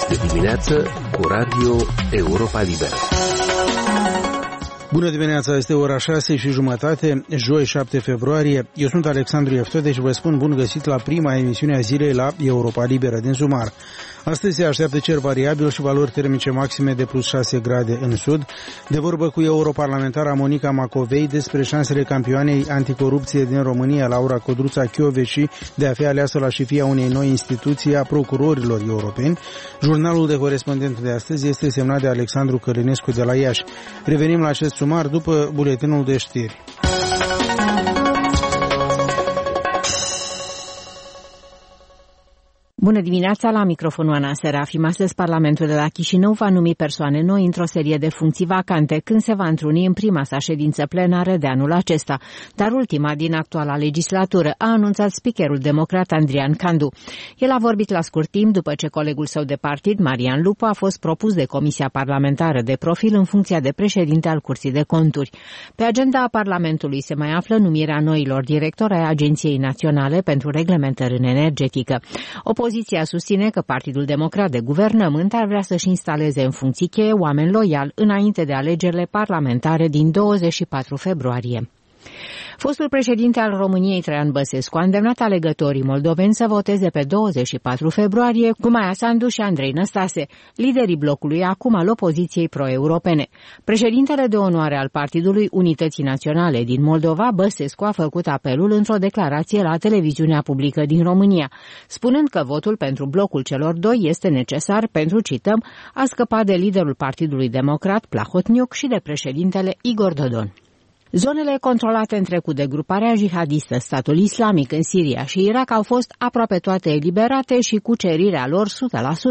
Este dimineață cu Radio Europa Liberă. Bună dimineața, este ora 6:30, joi 7 februarie. Eu sunt Alexandru Eftode și vă spun bun găsit la prima emisiune a zilei la Europa Liberă din Sumar. Astăzi se așteaptă cer variabil și valori termice maxime de plus 6 grade în sud. De vorbă cu europarlamentara Monica Macovei despre șansele campioanei anticorupție din România, Laura Codruța Chioveși, de a fi aleasă la șefia unei noi instituții a procurorilor europeni. Jurnalul de corespondent de astăzi este semnat de Alexandru Călinescu de la Iași. Revenim la acest sumar după buletinul de știri. Bună dimineața, la microfonul Ana Serafim. Astăzi Parlamentul de la Chișinău va numi persoane noi într-o serie de funcții vacante când se va întruni în prima sa ședință plenară de anul acesta. Dar ultima din actuala legislatură, a anunțat speakerul democrat Andrian Candu. El a vorbit la scurt timp după ce colegul său de partid, Marian Lupu, a fost propus de Comisia Parlamentară de Profil în funcția de președinte al Curții de Conturi. Pe agenda Parlamentului se mai află numirea noilor directori ai Agenției Naționale pentru Reglementări în Energetică. Opoziția susține că Partidul Democrat de Guvernământ ar vrea să-și instaleze în funcții cheie oameni loiali înainte de alegerile parlamentare din 24 februarie. Fostul președinte al României, Traian Băsescu, a îndemnat alegătorii moldoveni să voteze pe 24 februarie cu Maia Sandu și Andrei Năstase, liderii blocului acum al opoziției pro-europene. Președintele de onoare al Partidului Unității Naționale din Moldova, Băsescu, a făcut apelul într-o declarație la televiziunea publică din România, spunând că votul pentru blocul celor doi este necesar pentru, cităm, a scăpa de liderul Partidului Democrat, Plahotniuc, și de președintele Igor Dodon. Zonele controlate în trecut de gruparea jihadistă Statul Islamic în Siria și Irak au fost aproape toate eliberate și cucerirea lor 100%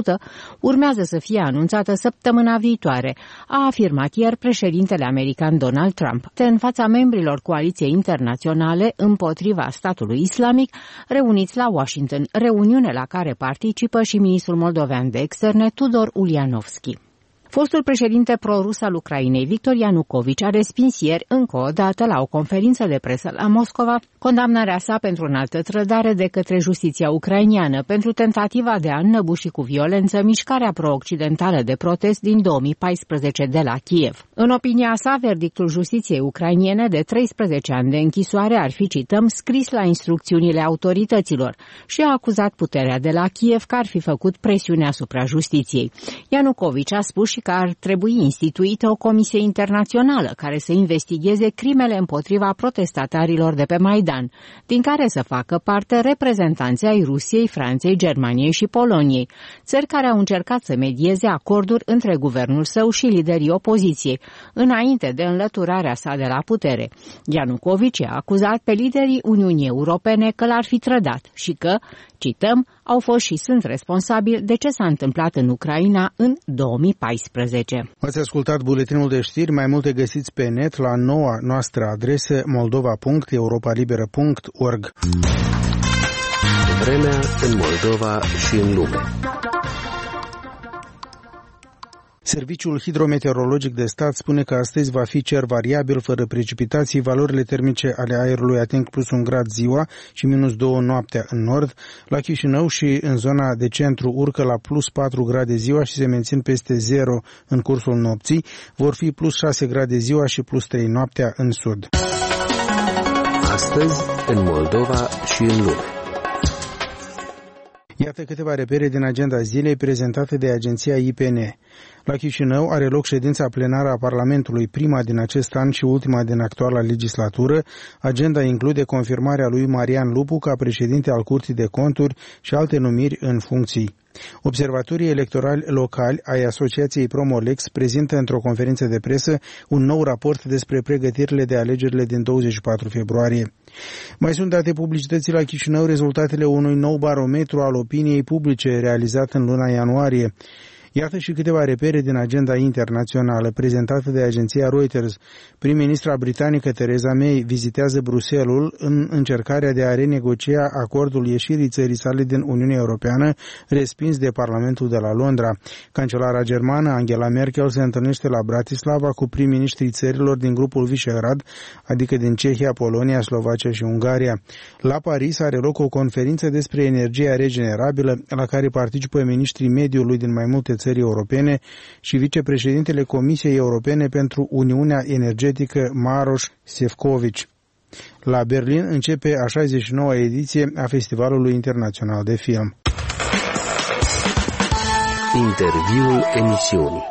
urmează să fie anunțată săptămâna viitoare, a afirmat ieri președintele american Donald Trump în fața membrilor coaliției internaționale împotriva statului islamic reuniți la Washington, reuniune la care participă și ministrul moldovean de externe Tudor Ulianovski. Fostul președinte pro-rus al Ucrainei, Victor Ianucovici, a respins ieri încă o dată la o conferință de presă la Moscova condamnarea sa pentru înaltă trădare de către justiția ucrainiană pentru tentativa de a înnăbuși cu violență mișcarea pro-occidentală de protest din 2014 de la Kiev. În opinia sa, verdictul justiției ucrainiene de 13 ani de închisoare ar fi, cităm, scris la instrucțiunile autorităților și a acuzat puterea de la Kiev că ar fi făcut presiune asupra justiției. Ianucovici a spus și că ar trebui instituită o comisie internațională care să investigheze crimele împotriva protestatarilor de pe Maidan, din care să facă parte reprezentanții ai Rusiei, Franței, Germaniei și Poloniei, țări care au încercat să medieze acorduri între guvernul său și liderii opoziției, înainte de înlăturarea sa de la putere. Ianucovici a acuzat pe liderii Uniunii Europene că l-ar fi trădat și că, cităm, au fost și sunt responsabili de ce s-a întâmplat în Ucraina în 2014. Ați ascultat buletinul de știri, mai multe găsiți pe net la noua noastră adresă moldova.europalibera.org. Vremea în Moldova și în lume. Serviciul hidrometeorologic de stat spune că astăzi va fi cer variabil, fără precipitații. Valorile termice ale aerului ating plus 1 grad ziua și minus 2 noaptea în nord. La Chișinău și în zona de centru urcă la plus 4 grade ziua și se mențin peste 0 în cursul nopții. Vor fi plus 6 grade ziua și plus 3 noaptea în sud. Astăzi în Moldova și în lume. Iată câteva repere din agenda zilei prezentate de agenția IPN. La Chișinău are loc ședința plenară a Parlamentului, prima din acest an și ultima din actuala legislatură. Agenda include confirmarea lui Marian Lupu ca președinte al Curții de Conturi și alte numiri în funcții. Observatorii electorali locali ai Asociației Promolex prezintă într-o conferință de presă un nou raport despre pregătirile de alegerile din 24 februarie. Mai sunt date publicității la Chișinău rezultatele unui nou barometru al opiniei publice realizat în luna ianuarie. Iată și câteva repere din agenda internațională prezentată de agenția Reuters. Prim-ministra britanică Theresa May vizitează Bruxelles în încercarea de a renegocia acordul ieșirii țării sale din Uniunea Europeană, respins de Parlamentul de la Londra. Cancelara germană Angela Merkel se întâlnește la Bratislava cu prim-ministrii țărilor din grupul Visegrad, adică din Cehia, Polonia, Slovacia și Ungaria. La Paris are loc o conferință despre energia regenerabilă, la care participă ministrii mediului din mai multe țări europene și vicepreședintele Comisiei Europene pentru Uniunea Energetică Maroš Sefcovic. La Berlin începe a 69-a ediție a Festivalului Internațional de Film. Interviul emisiunii.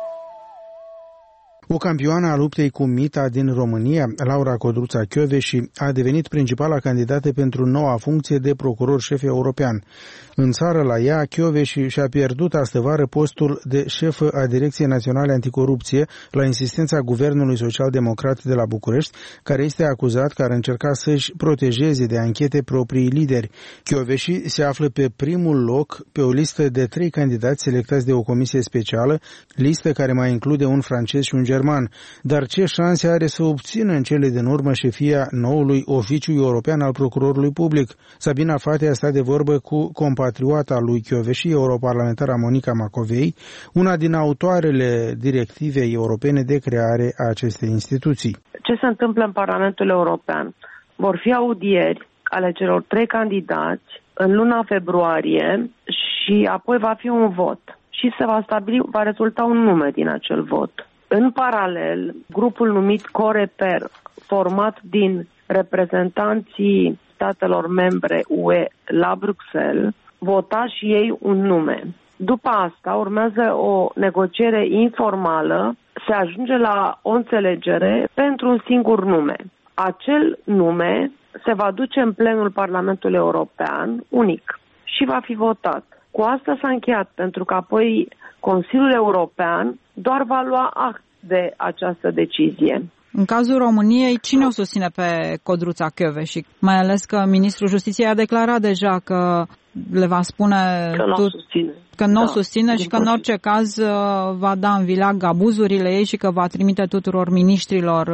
O campioană a luptei cu mita din România, Laura Codruța Kövesi, a devenit principala candidată pentru noua funcție de procuror șef european. În țară la ea, Kövesi și-a pierdut astăvară postul de șefă a Direcției Naționale Anticorupție la insistența Guvernului Social-Democrat de la București, care este acuzat că ar încerca să-și protejeze de anchete proprii lideri. Kövesi se află pe primul loc pe o listă de 3 candidați selectați de o comisie specială, listă care mai include un francez și un german. Dar ce șanse are să obțină în cele din urmă șefia noului oficiu european al procurorului public? Sabina Fate a stat de vorbă cu compatriota lui Kövesi, europarlamentara Monica Macovei, una din autoarele directivei europene de creare a acestei instituții. Ce se întâmplă în Parlamentul European? Vor fi audieri ale celor 3 candidați în luna februarie și apoi va fi un vot și se va rezulta un nume din acel vot. În paralel, grupul numit Coreper, format din reprezentanții statelor membre UE la Bruxelles, vota și ei un nume. După asta urmează o negociere informală, se ajunge la o înțelegere pentru un singur nume. Acel nume se va duce în plenul Parlamentului European, unic, și va fi votat. Cu asta s-a încheiat, pentru că apoi Consiliul European doar va lua act de această decizie. În cazul României, cine o susține pe Codruța Kövesi? Mai ales că Ministrul Justiției a declarat deja că le va spune că nu o susține și că în orice caz va da în vileag abuzurile ei și că va trimite tuturor ministrilor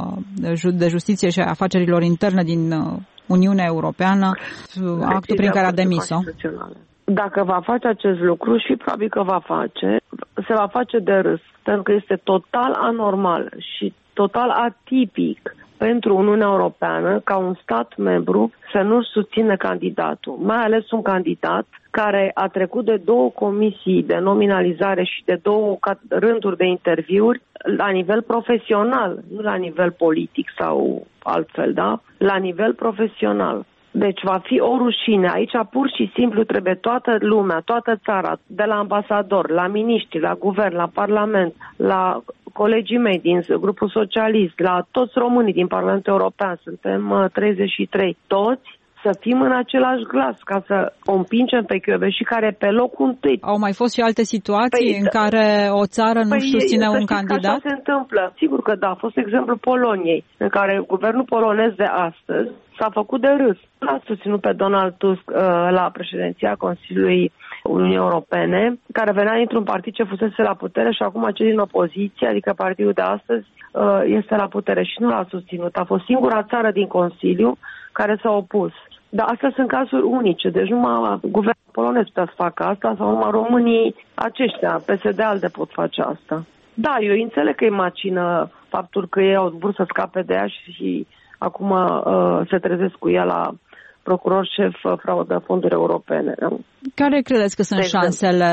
de justiție și afacerilor interne din Uniunea Europeană actul prin care a demis-o. Dacă va face acest lucru și probabil că va face, se va face de râs, pentru că este total anormal și total atipic pentru Uniunea Europeană ca un stat membru să nu-și susțină candidatul, mai ales un candidat care a trecut de 2 comisii de nominalizare și de 2 rânduri de interviuri la nivel profesional, nu la nivel politic sau altfel, da? La nivel profesional. Deci va fi o rușine. Aici pur și simplu trebuie toată lumea, toată țara, de la ambasador, la miniștri, la guvern, la parlament, la colegii mei din grupul socialist, la toți românii din Parlamentul European, suntem 33, toți să fim în același glas ca să o împingem pe Kövesi, care pe locul întâi. Au mai fost și alte situații în care o țară nu susține un candidat? Așa se întâmplă. Sigur că da, a fost exemplul Poloniei, în care guvernul polonez de astăzi s-a făcut de râs. L-a susținut pe Donald Tusk la președinția Consiliului Uniunii Europene, care venea dintr-un partid ce fusese la putere și acum cei din opoziție, adică partidul de astăzi, este la putere și nu l-a susținut. A fost singura țară din Consiliu care s-a opus. Dar astea sunt cazuri unice, deci numai guvernul polonez putea să facă asta sau numai românii aceștia, PSD-ALDE pot face asta. Da, eu înțeleg că îi macină faptul că ei au vrut să scape de ea și acum se trezesc cu ea la procuror șef fraudă fonduri europene. Care credeți că sunt șansele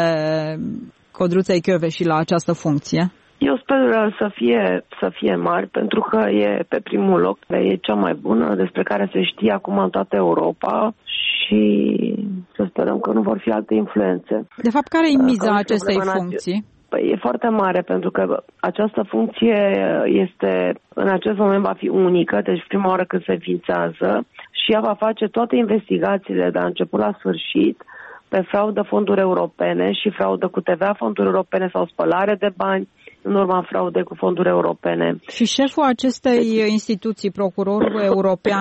Codruței Kövesi la această funcție? Eu sper să fie mari, pentru că e pe primul loc, e cea mai bună, despre care se știe acum în toată Europa și să sperăm că nu vor fi alte influențe. De fapt, care e miza acestei funcții? Păi e foarte mare, pentru că această funcție este, în acest moment va fi unică, deci prima oară când se înființează și ea va face toate investigațiile de la început la sfârșit pe fraudă fonduri europene și fraudă cu TVA fonduri europene sau spălare de bani în urma fraudei cu fonduri europene. Și șeful acestei instituții, procurorul european,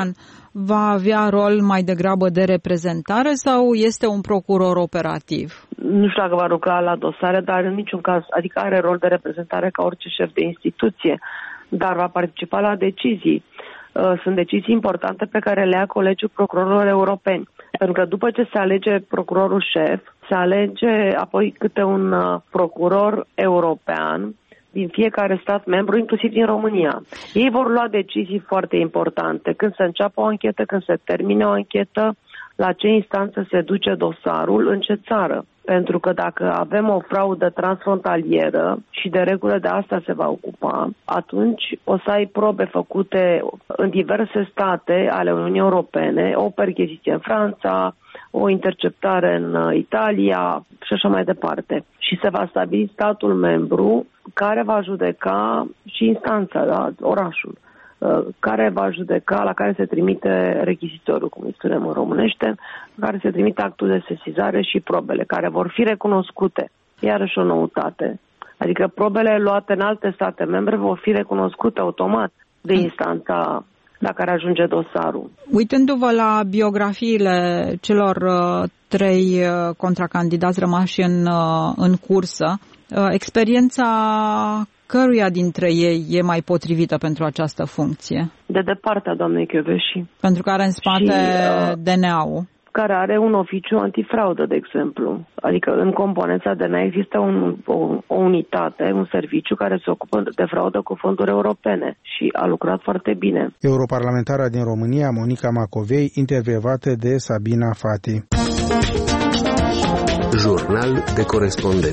va avea rol mai degrabă de reprezentare sau este un procuror operativ? Nu știu dacă va lucra la dosare, dar în niciun caz, adică are rol de reprezentare ca orice șef de instituție, dar va participa la decizii. Sunt decizii importante pe care le ia Colegiul Procurorilor Europeni. Pentru că după ce se alege procurorul șef, se alege apoi câte un procuror european din fiecare stat membru, inclusiv din România. Ei vor lua decizii foarte importante. Când se înceapă o anchetă, când se termine o anchetă, la ce instanță se duce dosarul, în ce țară. Pentru că dacă avem o fraudă transfrontalieră și de regulă de asta se va ocupa, atunci o să ai probe făcute în diverse state ale Uniunii Europene, o percheziție în Franța, o interceptare în Italia și așa mai departe. Și se va stabili statul membru care va judeca și instanța, da? Orașul, care va judeca, la care se trimite rechizitoriul, cum îi spunem în românește, care se trimite actul de sesizare și probele, care vor fi recunoscute. Iarăși o noutate. Adică probele luate în alte state membre vor fi recunoscute automat de instanța la care ajunge dosarul. Uitându-vă la biografiile celor trei contracandidați rămași în cursă, experiența căruia dintre ei e mai potrivită pentru această funcție? De departe a doamnei Kövesi. Pentru că are în spate DNA-ul. Care are un oficiu antifraudă, de exemplu. Adică în componența DNA există o unitate, un serviciu care se ocupă de fraudă cu fonduri europene și a lucrat foarte bine. Europarlamentara din România, Monica Macovei, intervievată de Sabina Fati. Jurnal de corespondent.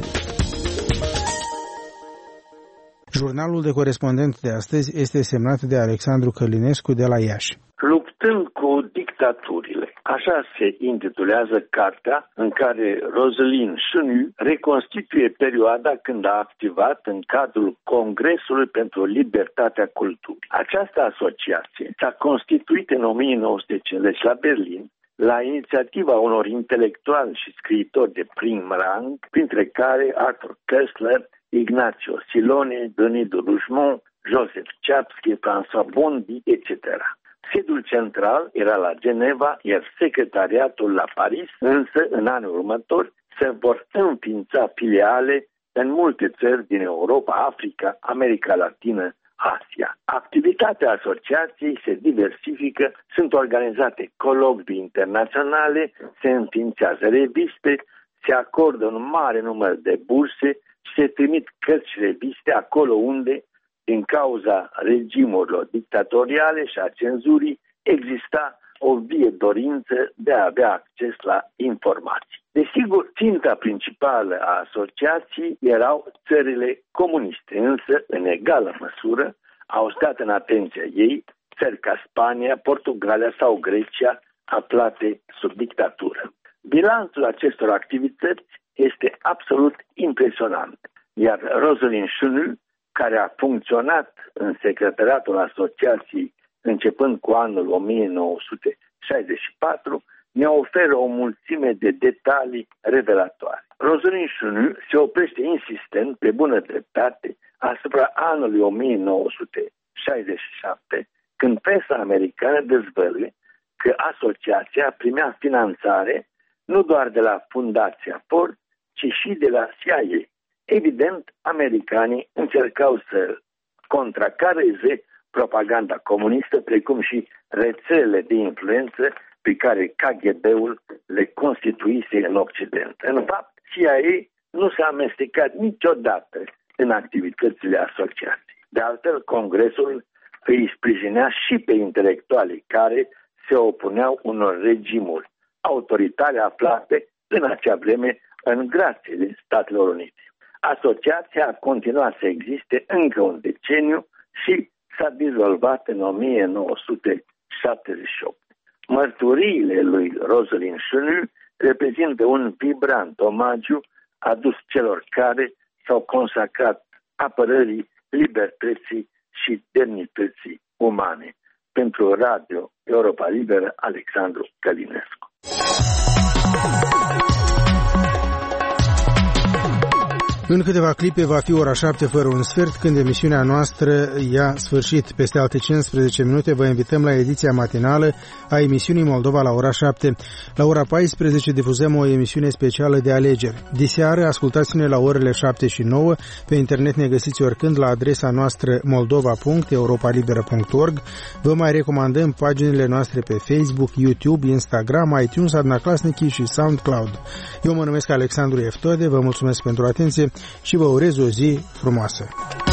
Jurnalul de corespondent de astăzi este semnat de Alexandru Călinescu de la Iași. Luptând cu dictaturile. Așa se intitulează cartea în care Roselyne Chenu reconstituie perioada când a activat în cadrul Congresului pentru Libertatea Culturii. Această asociație s-a constituit în 1950 la Berlin, la inițiativa unor intelectuali și scriitori de prim rang, printre care Arthur Koestler, Ignacio Silone, Denis de Rougemont, Joseph Chapsky, François Bondy, etc. Sediul central era la Geneva, iar secretariatul la Paris, însă în anii următori se vor înființa filiale în multe țări din Europa, Africa, America Latină, Asia. Activitatea asociației se diversifică, sunt organizate colocvii internaționale, se înființează reviste, se acordă un mare număr de burse și se trimit cărți și reviste acolo unde, din cauza regimurilor dictatoriale și a cenzurii, exista o vie dorință de a avea acces la informații. Desigur, ținta principală a asociației erau țările comuniste, însă, în egală măsură, au stat în atenția ei țări ca Spania, Portugalia sau Grecia, aflate sub dictatură. Bilanțul acestor activități este absolut impresionant, iar Roselyne Chenu, care a funcționat în secretariatul asociației începând cu anul 1964, ne oferă o mulțime de detalii revelatoare. Roselyne Chenu se oprește insistent, pe bună dreptate, asupra anului 1967, când presa americană dezvăluie că asociația primea finanțare nu doar de la Fundația Ford, ci și de la CIA. Evident, americanii încercau să contracareze propaganda comunistă, precum și rețelele de influență pe care KGB-ul le constituise în Occident. În fapt, CIA nu s-a amestecat niciodată în activitățile asociației. De altfel, Congresul îi sprijinea și pe intelectualii care se opuneau unor regimuri autoritare aflate în acea vreme în grațiile Statelor Unite. Asociația a continuat să existe încă un deceniu și s-a dizolvat în 1978. Mărturiile lui Roselyne Chenu reprezintă un vibrant omagiu adus celor care s-au consacrat apărării libertății și demnității umane. Pentru Radio Europa Liberă, Alexandru Călinescu. În câteva clipe va fi ora 7 fără un sfert, când emisiunea noastră ia sfârșit. Peste alte 15 minute vă invităm la ediția matinală a emisiunii Moldova la ora 7. La ora 14 difuzăm o emisiune specială de alegeri. Diseară ascultați-ne la orele 7 și 9. Pe internet ne găsiți oricând la adresa noastră moldova.europalibera.org. Vă mai recomandăm paginile noastre pe Facebook, YouTube, Instagram, iTunes, Adnaclasnici și SoundCloud. Eu mă numesc Alexandru Eftode, vă mulțumesc pentru atenție și vă urez o zi frumoasă.